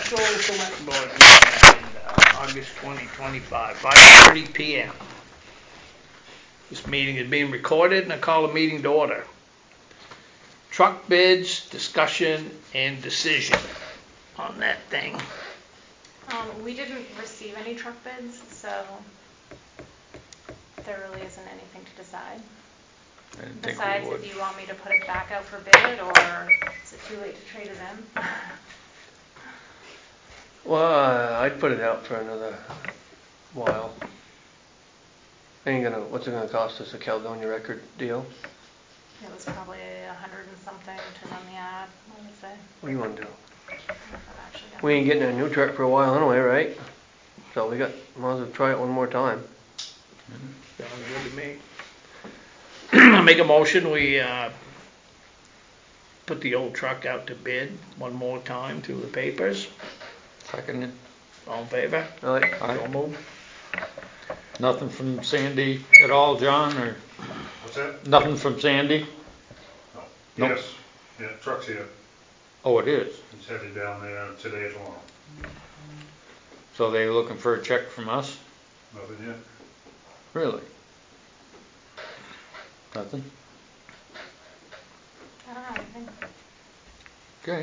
special select board meeting, August 2025, 5:30 p.m. This meeting is being recorded and I call the meeting to order. Truck bids, discussion, and decision on that thing. We didn't receive any truck bids, so there really isn't anything to decide. Besides, if you want me to put it back out for bid, or is it too late to trade it in? Well, I'd put it out for another while. What's it gonna cost us, a Caledonia record deal? It was probably 100 and something to run the ad, I would say. What do you want to do? We ain't getting a new truck for a while anyway, right? So might as well try it one more time. Sounds good to me. I'll make a motion, we put the old truck out to bid one more time through the papers. Seconded. All in favor? Aye. So moved. Nothing from Sandy at all, John, or? What's that? Nothing from Sandy? No. Nope. Yes. Yeah, truck's here. Oh, it is? It's headed down there today or tomorrow. So they looking for a check from us? Nothing yet. Really? Nothing? I don't have anything. Okay.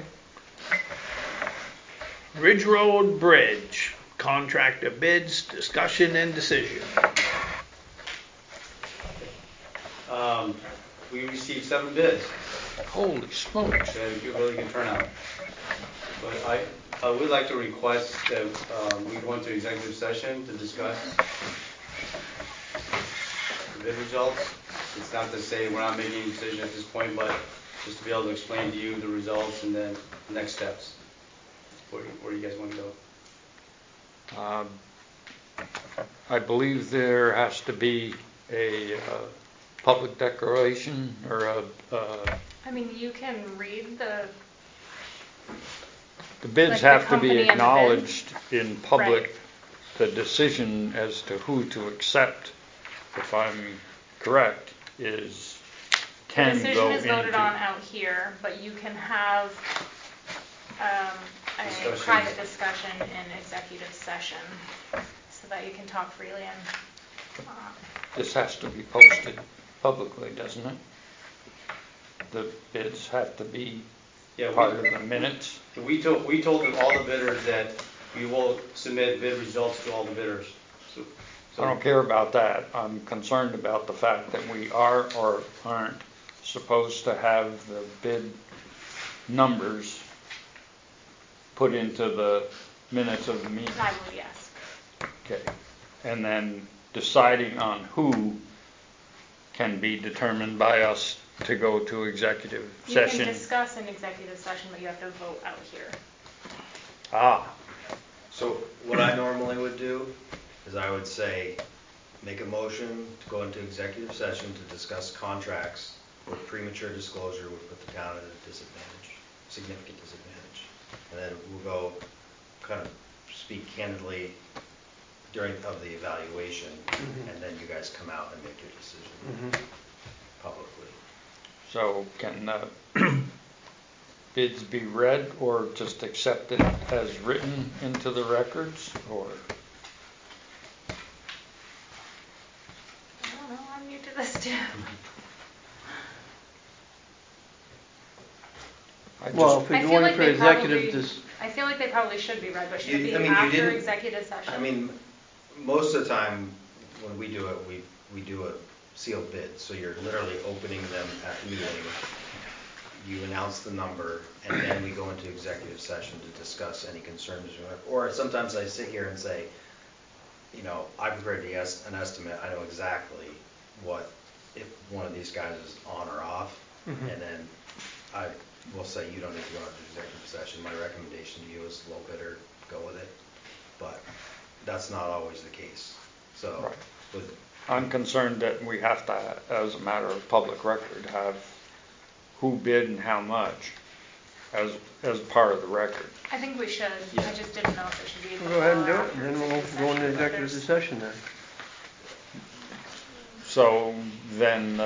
Ridge Road Bridge, contractor bids, discussion, and decision. We received 7 bids. Holy smokes. A really good turnout. But I would like to request that we go into executive session to discuss the bid results. It's not to say we're not making a decision at this point, but just to be able to explain to you the results and then next steps. Where do you guys want to go? I believe there has to be a public declaration or I mean, you can read the bids like have the to be company and the acknowledged in public. Right. The decision as to who to accept, if I'm correct, is can the decision go is voted into on out here, but you can have a private discussion in executive session so that you can talk freely and This has to be posted publicly, doesn't it? The bids have to be part of the minutes. We told them, all the bidders, that we will submit bid results to all the bidders. So I don't care about that. I'm concerned about the fact that we are or aren't supposed to have the bid numbers put into the minutes of the meeting. I would, yes. Okay. And then deciding on who can be determined by us to go to executive session. You can discuss in executive session, but you have to vote out here. Ah. So what I normally would do is I would say, make a motion to go into executive session to discuss contracts where premature disclosure would put the town at a disadvantage, significant disadvantage. And then we'll go kind of speak candidly of the evaluation, and then you guys come out and make your decision publicly. So can bids be read or just accepted as written into the records, or? I don't know, I'm new to this too. Well, if we're going for executive, I feel like they probably should be read, but should it be you after didn't- executive session? I mean, most of the time when we do it, we do a sealed bid. So you're literally opening them at the meeting. You announce the number, and then we go into executive session to discuss any concerns. Or sometimes I sit here and say, I prepared an estimate. I know exactly what, if one of these guys is on or off, and then I will say, you don't need to go into executive session. My recommendation to you is low bidder, go with it. But that's not always the case. So right. I'm concerned that we have to, as a matter of public record, have who bid and how much as part of the record. I think we should. I just didn't know if it should be. We'll go ahead and do it, and then we'll go into executive session then. So then,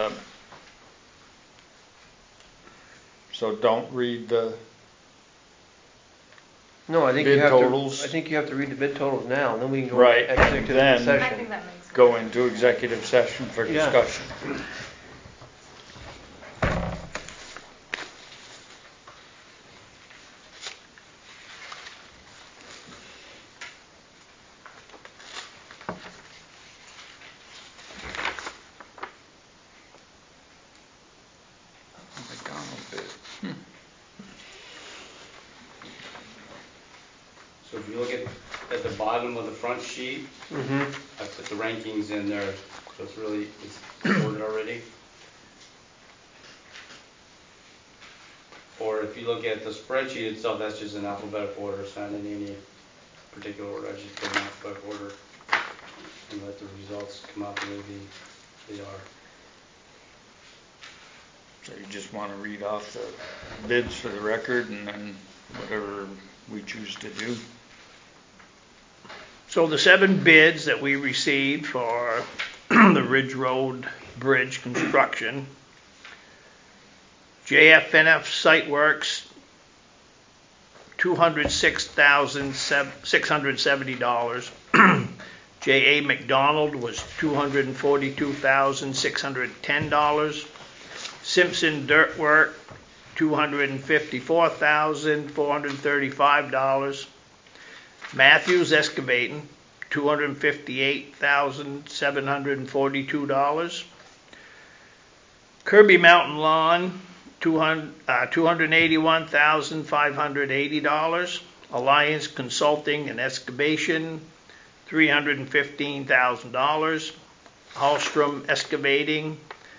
so don't read the No, I think bid you have totals. to, I think you have to read the bid totals now, and then we can go Right, into executive then- I think session. that makes sense. Go into executive session for Yeah. discussion. McDonald bid. So if you look at the bottom of the front sheet, Mm-hmm. I put the rankings in there, so it's ordered already. Or if you look at the spreadsheet itself, that's just an alphabetical order, it's not in any particular order, I just put an alphabetical order and let the results come out the way they are. So you just want to read off the bids for the record and then whatever we choose to do. So the 7 bids that we received for the Ridge Road Bridge construction: JFNF Site Works, $206,670. J.A. McDonald was $242,610. Simpson Dirt Work, $254,435. Matthews Excavating, $258,742. Kirby Mountain Lawn, $281,580. Alliance Consulting and Excavation, $315,000. Hallstrom Excavating,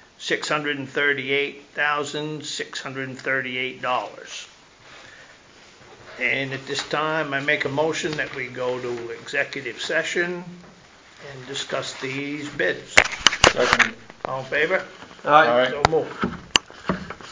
$638,638. And at this time, I make a motion that we go to executive session and discuss these bids. Second. All in favor? All right. All right. So moved.